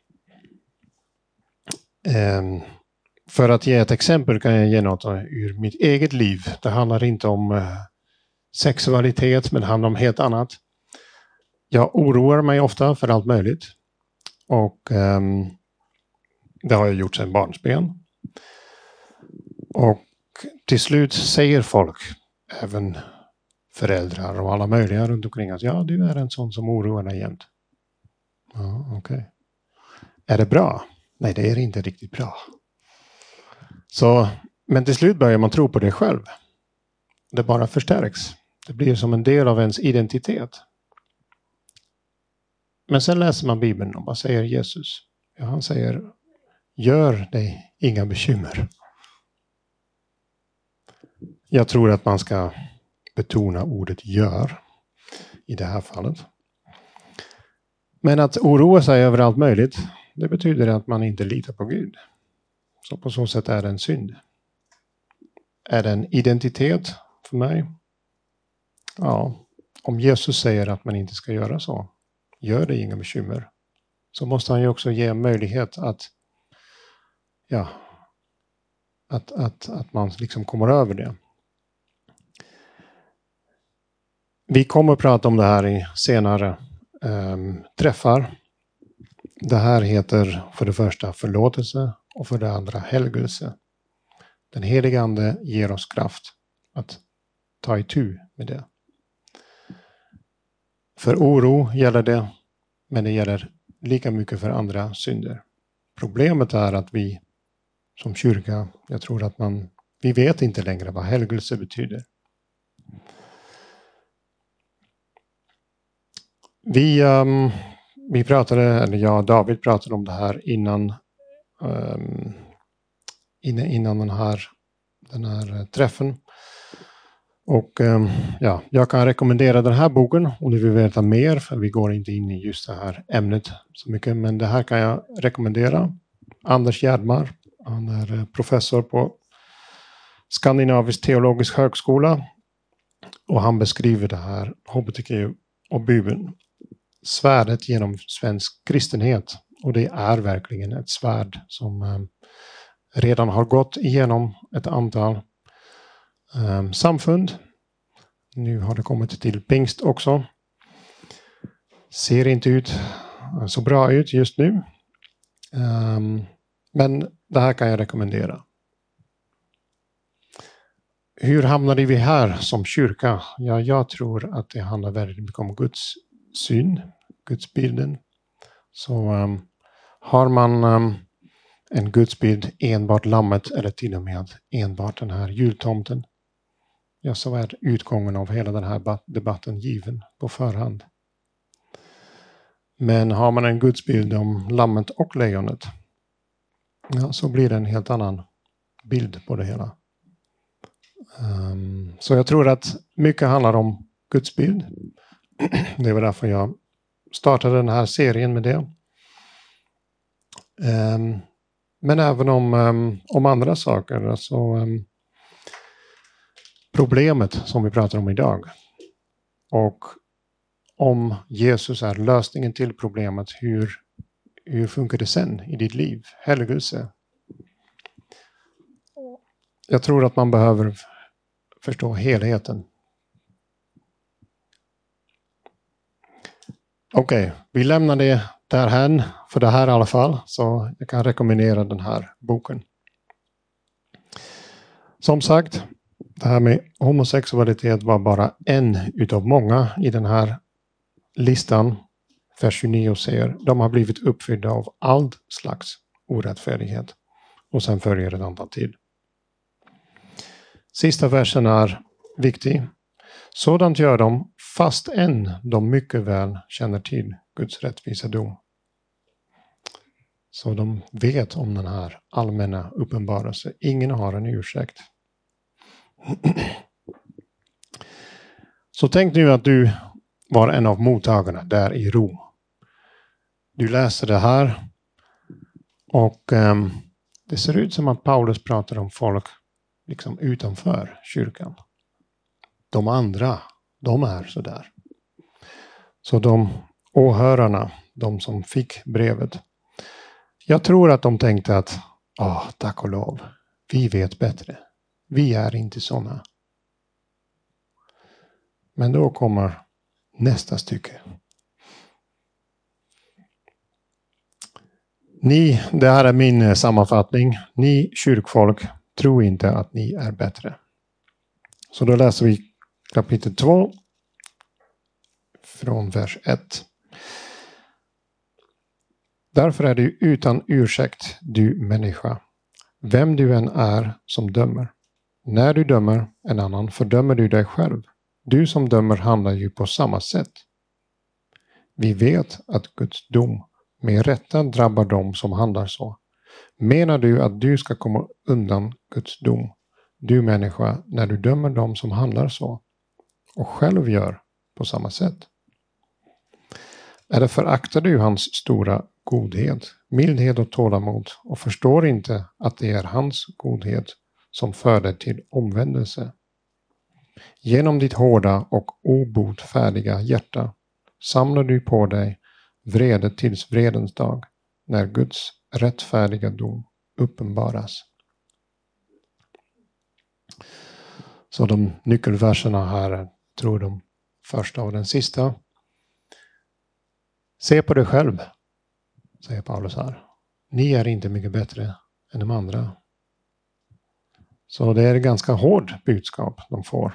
um, för att ge ett exempel kan jag ge något ur mitt eget liv. Det handlar inte om uh, sexualitet, men det handlar om helt annat. Jag oroar mig ofta för allt möjligt. Och um, det har jag gjort sedan barnsben. Och till slut säger folk, även föräldrar och alla möjliga runt omkring, att ja, du är en sån som oroar dig jämt. Ja, okej. Okay. Är det bra? Nej, det är inte riktigt bra. Så, men till slut börjar man tro på det själv. Det bara förstärks. Det blir som en del av ens identitet. Men sen läser man Bibeln och vad säger Jesus? Ja, han säger, gör dig inga bekymmer. Jag tror att man ska betona ordet gör i det här fallet. Men att oroa sig över allt möjligt, det betyder att man inte litar på Gud. Så på så sätt är det en synd. Är det en identitet för mig? Ja, om Jesus säger att man inte ska göra så, gör det inga bekymmer. Så måste han ju också ge möjlighet att, ja, att, att, att man liksom kommer över det. Vi kommer att prata om det här i senare um, träffar. Det här heter för det första förlåtelse och för det andra helgelse. Den helige Ande ger oss kraft att ta itu med det. För oro gäller det, men det gäller lika mycket för andra synder. Problemet är att vi som kyrka, jag tror att man, vi vet inte längre vad helgelse betyder. Vi, um, vi pratade, eller jag och David pratade om det här innan, um, innan, innan den, här, den här träffen. Och um, ja, jag kan rekommendera den här boken om du vill veta mer, för vi går inte in i just det här ämnet så mycket. Men det här kan jag rekommendera. Anders Gärdmar, han är professor på Skandinavisk teologisk högskola. Och han beskriver det här, H B T Q och Bibeln, svärdet genom svensk kristenhet. Och det är verkligen ett svärd som eh, redan har gått igenom ett antal eh, samfund. Nu har det kommit till pingst också. Ser inte ut så bra ut just nu. Um, men det här kan jag rekommendera. Hur hamnade vi här som kyrka? Ja, jag tror att det handlar väldigt mycket om Guds syn, Guds bilden. Så um, har man um, en gudsbild enbart lammet eller till och med enbart den här jultomten, ja, så är utgången av hela den här debatten given på förhand. Men har man en gudsbild om lammet och lejonet, ja, så blir det en helt annan bild på det hela. Um, så jag tror att mycket handlar om gudsbild. Det var därför jag startade den här serien med det. Um, men även om, um, om andra saker. Alltså, um, problemet som vi pratar om idag. Och om Jesus är lösningen till problemet, hur, hur funkar det sen i ditt liv? Helgelse. Jag tror att man behöver förstå helheten. Okej, okay, vi lämnar det därhän för det här i alla fall. Så jag kan rekommendera den här boken. Som sagt, det här med homosexualitet var bara en utav många i den här listan. Vers tjugonio säger, de har blivit uppfyllda av all slags orättfärdighet. Och sen följer ett antal till. Sista versen är viktig. Sådant gör de fast än de mycket väl känner till Guds rättvisa dom. Så de vet om den här allmänna uppenbarelsen. Ingen har en ursäkt. Så tänk nu att du var en av mottagarna där i Rom. Du läser det här och um, det ser ut som att Paulus pratar om folk liksom utanför kyrkan. De andra, de är så där. Så de åhörarna, de som fick brevet. Jag tror att de tänkte att, ah, tack och lov, vi vet bättre. Vi är inte sådana. Men då kommer nästa stycke. Ni, det här är min sammanfattning. Ni kyrkfolk tror inte att ni är bättre. Så då läser vi kapitel två från vers ett. Därför är du utan ursäkt, du människa, vem du än är som dömer. När du dömer en annan fördömer du dig själv. Du som dömer handlar ju på samma sätt. Vi vet att Guds dom med rätta drabbar dem som handlar så. Menar du att du ska komma undan Guds dom, du människa, när du dömer dem som handlar så och själv gör på samma sätt? Eller föraktar du hans stora godhet, mildhet och tålamod och förstår inte att det är hans godhet som föder till omvändelse? Genom ditt hårda och obotfärdiga hjärta samlar du på dig vrede tills vredens dag, när Guds rättfärdiga dom uppenbaras. Så de nyckelverserna här tror de första och den sista. Se på dig själv, säger Paulus här. Ni är inte mycket bättre än de andra. Så det är ett ganska hård budskap de får.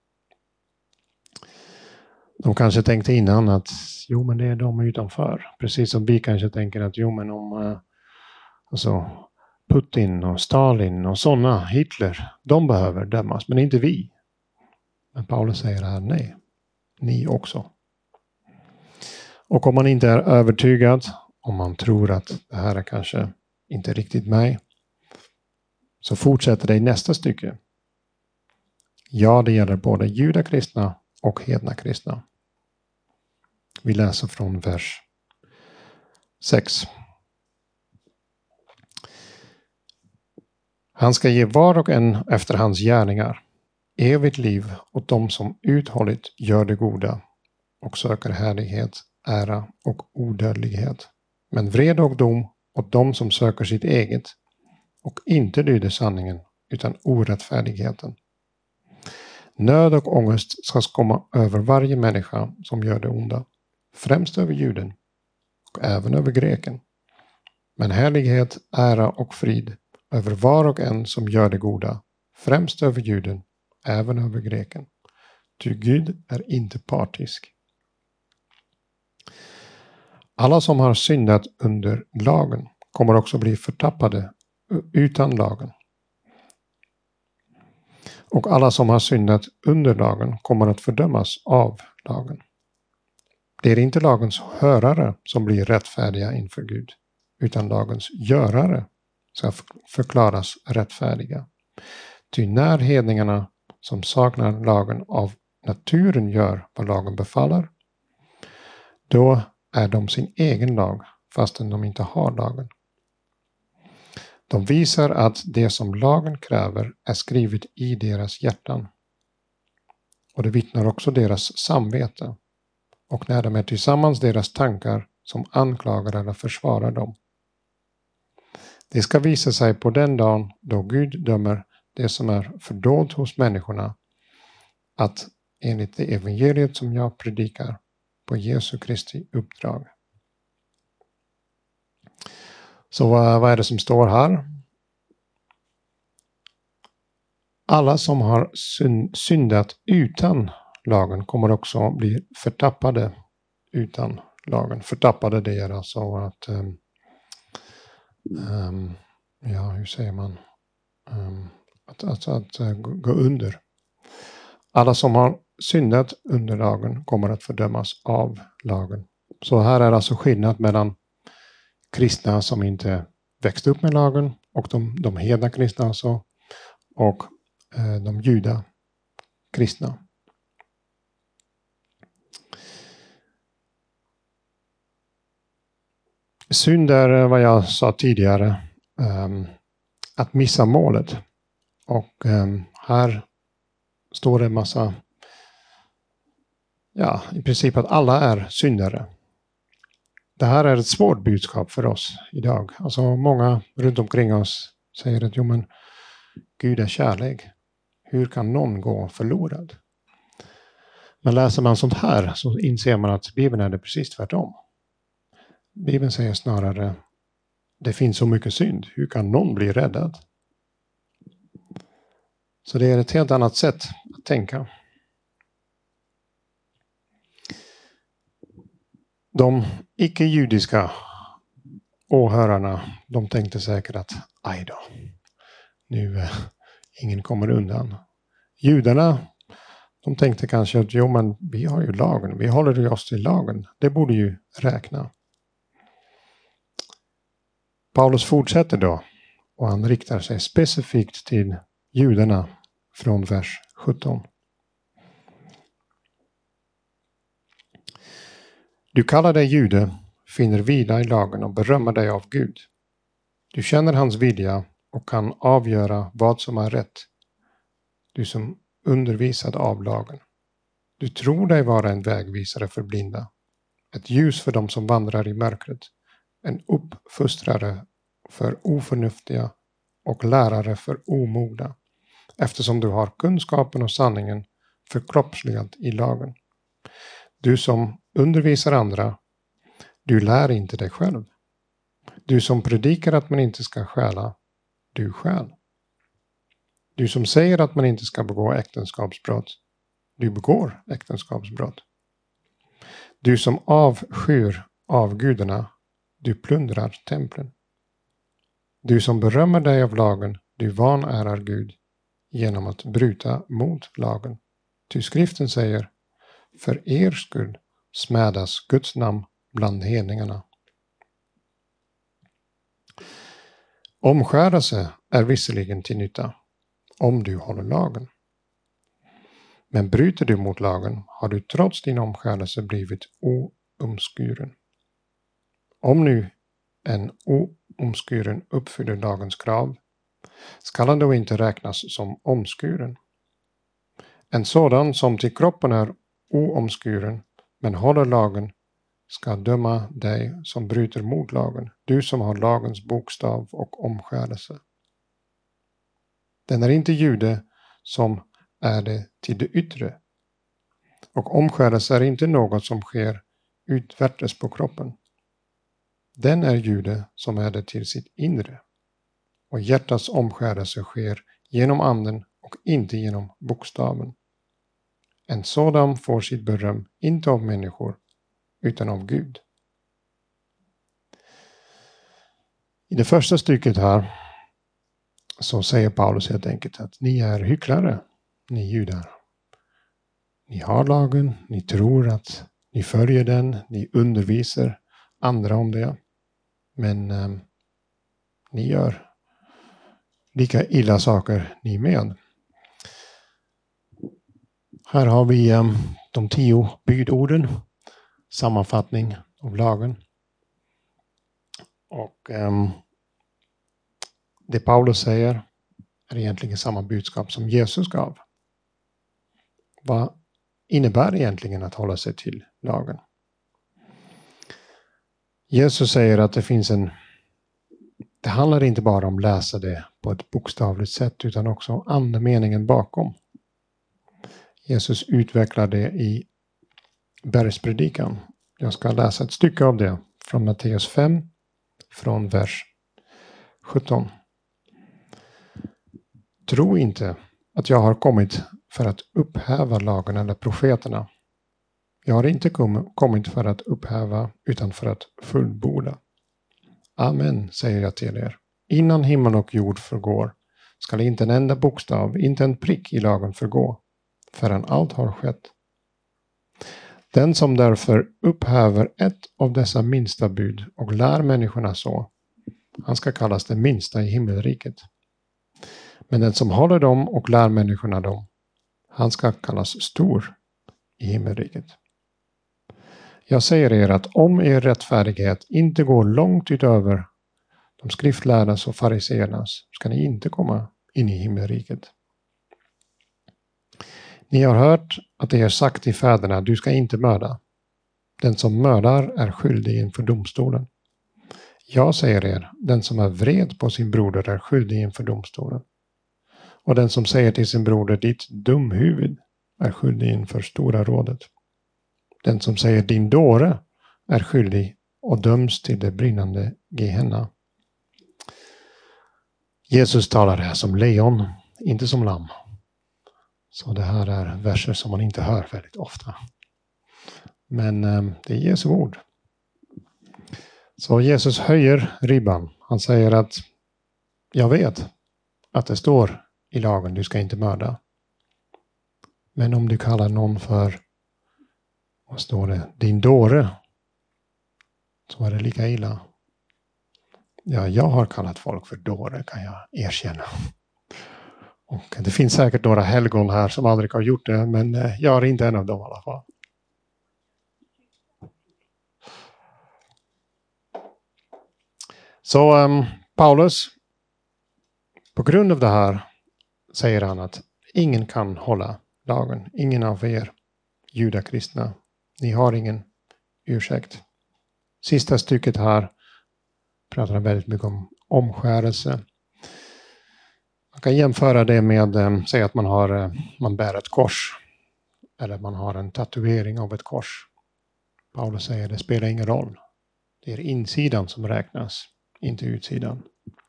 De kanske tänkte innan att jo, men det är de utanför. Precis som vi kanske tänker att jo, men om uh, alltså Putin och Stalin och sådana, Hitler, de behöver dömas, men inte vi. Men Paulus säger här, nej, ni också. Och om man inte är övertygad, om man tror att det här är kanske inte riktigt mig, så fortsätter det i nästa stycke. Ja, det gäller både judakristna och hedna kristna. Vi läser från vers sex. Han ska ge var och en efter hans gärningar. evigt liv åt dem som uthålligt gör det goda och söker härlighet, ära och odödlighet. Men vred och dom åt dem som söker sitt eget och inte lyder sanningen utan orättfärdigheten. Nöd och ångest ska komma över varje människa som gör det onda, främst över juden och även över greken. Men härlighet, ära och frid över var och en som gör det goda, främst över juden, även över greken. Ty Gud är inte partisk. Alla som har syndat under lagen kommer också bli förtappade utan lagen. Och alla som har syndat under lagen kommer att fördömas av lagen. Det är inte lagens hörare som blir rättfärdiga inför Gud, utan lagens görare ska förklaras rättfärdiga. Ty när hedningarna som saknar lagen av naturen gör vad lagen befaller, då är de sin egen lag fastän de inte har lagen. De visar att det som lagen kräver är skrivet i deras hjärtan. Och det vittnar också deras samvete. Och när de är tillsammans deras tankar som anklagar eller försvarar dem. Det ska visa sig på den dagen då Gud dömer det som är fördolt hos människorna, att enligt det evangeliet som jag predikar på Jesu Kristi uppdrag. Så vad, vad är det som står här? Alla som har syndat utan lagen kommer också bli förtappade utan lagen. Förtappade, det är alltså att um, um, ja, hur säger man? Um, att att, att uh, gå under. Alla som har syndat under lagen kommer att fördömas av lagen. Så här är alltså skillnad mellan kristna som inte växte upp med lagen och de, de hedna kristna alltså, och eh, de juda kristna. Synd är vad jag sa tidigare, um, att missa målet. Och um, här står det en massa, ja, i princip att alla är syndare. Det här är ett svårt budskap för oss idag. Alltså många runt omkring oss säger att jo, men Gud är kärlek. Hur kan någon gå förlorad? Men läser man sånt här så inser man att Bibeln är det precis tvärtom. Bibeln säger snarare, det finns så mycket synd. Hur kan någon bli räddad? Så det är ett helt annat sätt att tänka. De icke-judiska åhörarna, de tänkte säkert att aj då, nu eh, ingen kommer undan. Judarna, de tänkte kanske att jo, men vi har ju lagen, vi håller ju oss till lagen, det borde ju räkna. Paulus fortsätter då och han riktar sig specifikt till judarna från vers sjutton. Du kallar dig jude, finner vila i lagen och berömmer dig av Gud. Du känner hans vilja och kan avgöra vad som är rätt. Du som undervisad av lagen. Du tror dig vara en vägvisare för blinda. Ett ljus för dem som vandrar i mörkret. En uppfostrare för oförnuftiga och lärare för omogna. Eftersom du har kunskapen och sanningen förkroppsligat i lagen. Du som undervisar andra, du lär inte dig själv. Du som predikar att man inte ska stjäla, du stjäl. Du som säger att man inte ska begå äktenskapsbrott, du begår äktenskapsbrott. Du som avskyr avgudarna, du plundrar templen. Du som berömmer dig av lagen, du vanärar Gud genom att bryta mot lagen. Ty skriften säger, för er skull smädas Guds namn bland hedningarna. Omskärelse är visserligen till nytta, om du håller lagen. Men bryter du mot lagen har du trots din omskärelse blivit oomskuren. Om nu en oomskuren uppfyller lagens krav, skall han då inte räknas som omskuren. En sådan som till kroppen är oomskuren, men håller lagen, ska döma dig som bryter mot lagen, du som har lagens bokstav och omskärelse. Den är inte jude som är det till det yttre, och omskärelse är inte något som sker utvärtes på kroppen. Den är jude som är det till sitt inre, och hjärtats omskärelse sker genom anden och inte genom bokstaven. En sådan får sitt beröm inte av människor utan av Gud. I det första stycket här så säger Paulus helt enkelt att ni är hycklare, ni judar. Ni har lagen, ni tror att ni följer den, ni undervisar andra om det. Men eh, ni gör lika illa saker ni med. Här har vi eh, de tio budorden, sammanfattning av lagen. Och eh, det Paulus säger är egentligen samma budskap som Jesus gav. Vad innebär egentligen att hålla sig till lagen? Jesus säger att det finns en... Det handlar inte bara om att läsa det på ett bokstavligt sätt utan också om andemeningen bakom. Jesus utvecklar det i bergspredikan. Jag ska läsa ett stycke av det från Matteus fem, från vers sjutton. Tro inte att jag har kommit för att upphäva lagen eller profeterna. Jag har inte kommit för att upphäva utan för att fullborda. Amen, säger jag till er. Innan himmel och jord förgår skall inte en enda bokstav, inte en prick i lagen förgå, förrän allt har skett. Den som därför upphäver ett av dessa minsta bud och lär människorna så, han ska kallas den minsta i himmelriket. Men den som håller dem och lär människorna dem, han ska kallas stor i himmelriket. Jag säger er att om er rättfärdighet inte går långt utöver de skriftlärdas och fariseernas, ska ni inte komma in i himmelriket. Ni har hört att det är sagt till fäderna, du ska inte mörda. Den som mördar är skyldig inför domstolen. Jag säger er, den som är vred på sin broder är skyldig inför domstolen. Och den som säger till sin broder, ditt dumhuvud, är skyldig inför stora rådet. Den som säger din dåre är skyldig och döms till det brinnande Gehenna. Jesus talar här som lejon, inte som lamm. Så det här är verser som man inte hör väldigt ofta. Men eh, det är Jesu ord. Så Jesus höjer ribban. Han säger att jag vet att det står i lagen, du ska inte mörda. Men om du kallar någon för, vad står det, din dåre, så är det lika illa. Ja, jag har kallat folk för dåre, kan jag erkänna. Och det finns säkert några helgon här som aldrig har gjort det, men jag är inte en av dem i alla fall. Så um, Paulus, på grund av det här säger han att ingen kan hålla lagen. Ingen av er judakristna. Ni har ingen ursäkt. Sista stycket här pratar han väldigt mycket om omskärelse. Man kan jämföra det med, eh, säg att man, har, eh, man bär ett kors. Eller man har en tatuering av ett kors. Paulus säger det spelar ingen roll. Det är insidan som räknas, inte utsidan.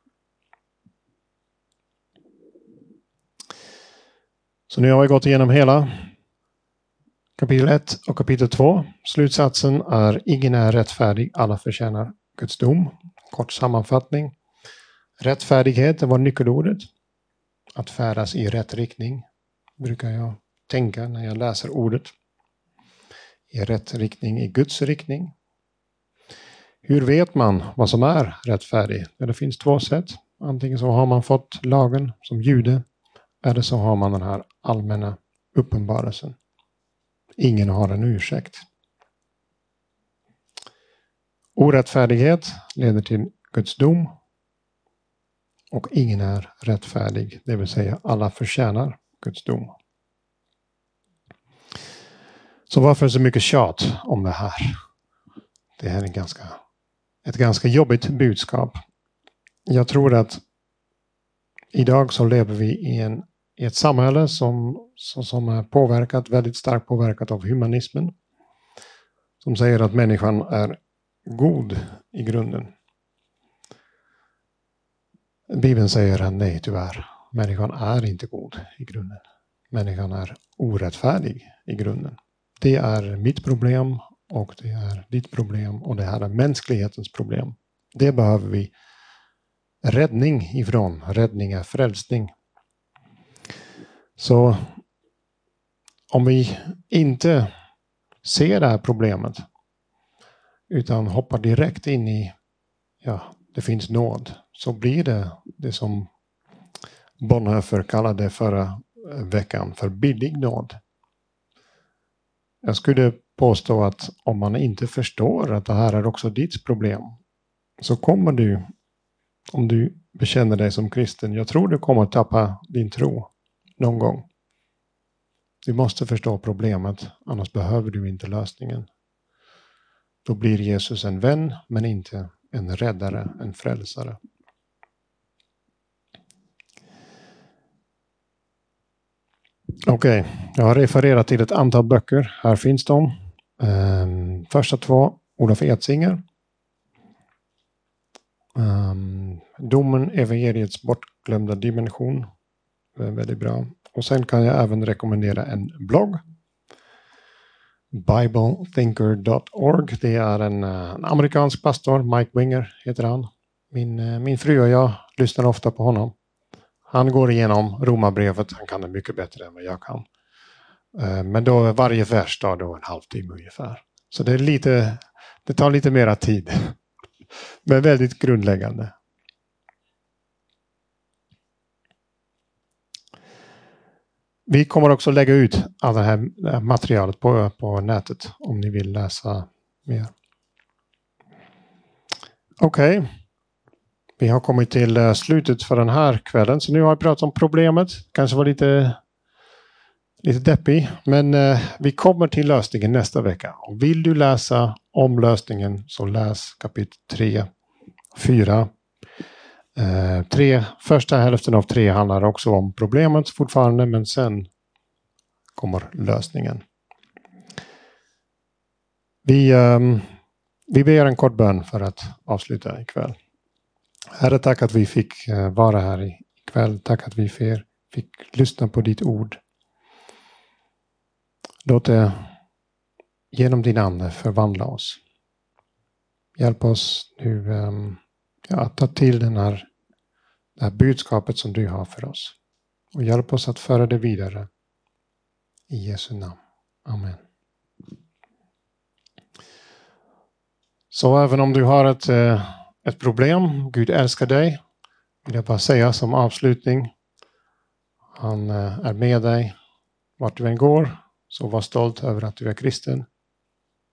Så nu har vi gått igenom hela kapitel ett och kapitel två. Slutsatsen är ingen är rättfärdig, alla förtjänar Guds dom. Kort sammanfattning. Rättfärdighet var nyckelordet. Att färdas i rätt riktning brukar jag tänka när jag läser ordet. I rätt riktning, i Guds riktning. Hur vet man vad som är rättfärdig? Ja, det finns två sätt. Antingen så har man fått lagen som jude. Eller så har man den här allmänna uppenbarelsen. Ingen har en ursäkt. Orättfärdighet leder till Guds dom. Och ingen är rättfärdig. Det vill säga alla förtjänar Guds dom. Så varför så mycket tjat om det här? Det här är en ganska, ett ganska jobbigt budskap. Jag tror att idag så lever vi i, en, i ett samhälle som, som, som är påverkat, väldigt starkt påverkat av humanismen. Som säger att människan är god i grunden. Bibeln säger att nej, tyvärr. Människan är inte god i grunden. Människan är orättfärdig i grunden. Det är mitt problem och det är ditt problem och det här är mänsklighetens problem. Det behöver vi räddning ifrån. Räddning är frälsning. Så om vi inte ser det här problemet utan hoppar direkt in i, ja, det finns nåd, så blir det det som Bonhoeffer kallade förra veckan för billig nåd. Jag skulle påstå att om man inte förstår att det här är också ditt problem, så kommer du, om du bekänner dig som kristen, jag tror du kommer att tappa din tro någon gång. Du måste förstå problemet, annars behöver du inte lösningen. Då blir Jesus en vän, men inte en räddare, en frälsare. Okej, okay. Jag har refererat till ett antal böcker. Här finns de. Um, första två, Olof Edsinger. Um, Domen, evangeliets bortglömda dimension. Väldigt bra. Och sen kan jag även rekommendera en blogg. bible thinker dot org. Det är en, en amerikansk pastor, Mike Winger heter han. Min, min fru och jag lyssnar ofta på honom. Han går igenom Romarbrevet, han kan det mycket bättre än vad jag kan. Men då varje vers tar då en halvtimme ungefär. Så det är lite, det tar lite mera tid. Men väldigt grundläggande. Vi kommer också lägga ut all det här materialet på, på nätet om ni vill läsa mer. Okej. Okay. Vi har kommit till slutet för den här kvällen. Så nu har jag pratat om problemet. Kanske var lite, lite deppig. Men eh, vi kommer till lösningen nästa vecka. Och vill du läsa om lösningen så läs kapitel tre, fyra. Eh, tre, första hälften av tre handlar också om problemet fortfarande. Men sen kommer lösningen. Vi, eh, vi ber en kort bön för att avsluta ikväll. Herre, tack att vi fick vara här ikväll. Tack att vi fick lyssna på ditt ord. Låt det genom din ande förvandla oss. Hjälp oss nu ja, att ta till den här, det här budskapet som du har för oss. Och hjälp oss att föra det vidare. I Jesu namn. Amen. Så även om du har ett... Ett problem, Gud älskar dig, vill jag bara säga som avslutning. Han är med dig vart du än går, så var stolt över att du är kristen.